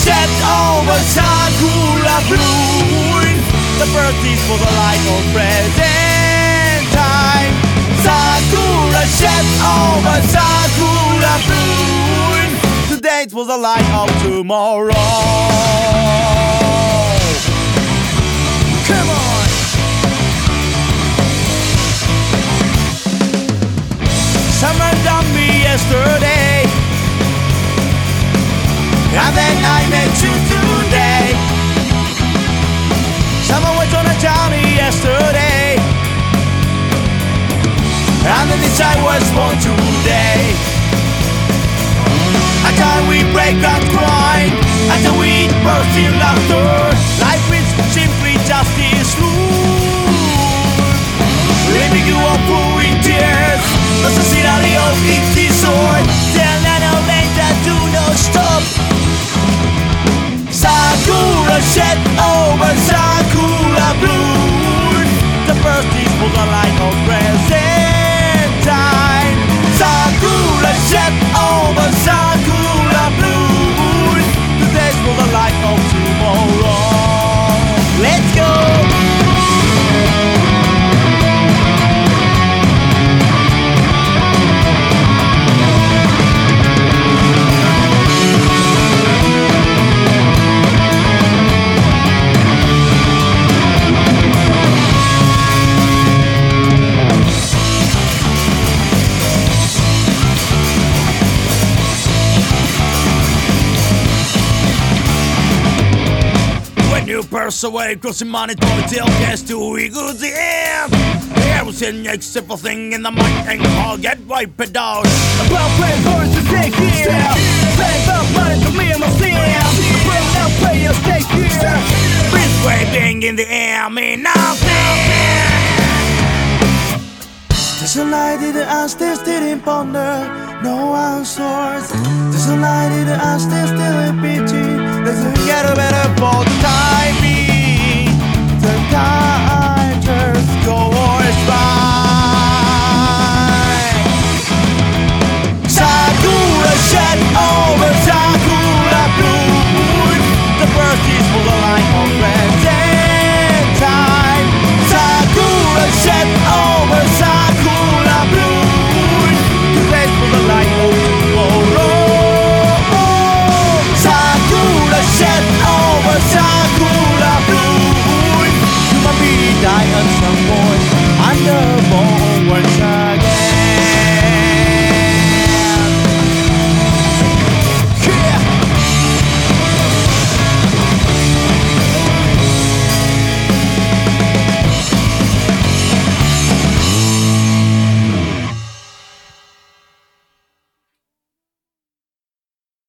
shed over Sakura Blue. The birthdays for the light of present time. Sakura shed over Sakura Blue. Today it was the light of tomorrow. Come on! Summer done me yesterday, and then I met you today. Summer went on a journey yesterday, and then this I was born today. Until we break and cry, until we burst in laughter, life is simply just this rule. Leaving you all full in tears, the sincerity of empty sword. Then I know later do not stop. Sakura shed over Sakura Blue. The first is for the light of present time. Sakura shed over Sakura Blue. Today's for the light of tomorrow. Let's go! You burst away, crossing money till gets too eager to end. Everything except for thing in the mind and all get wiped out. A well-played horse to take here. Save up money to me and my sin. The brain now players take here. This waving in the air mean nothing. There's a light in the eyes, they didn't ponder, no answers. There's a light in the eyes,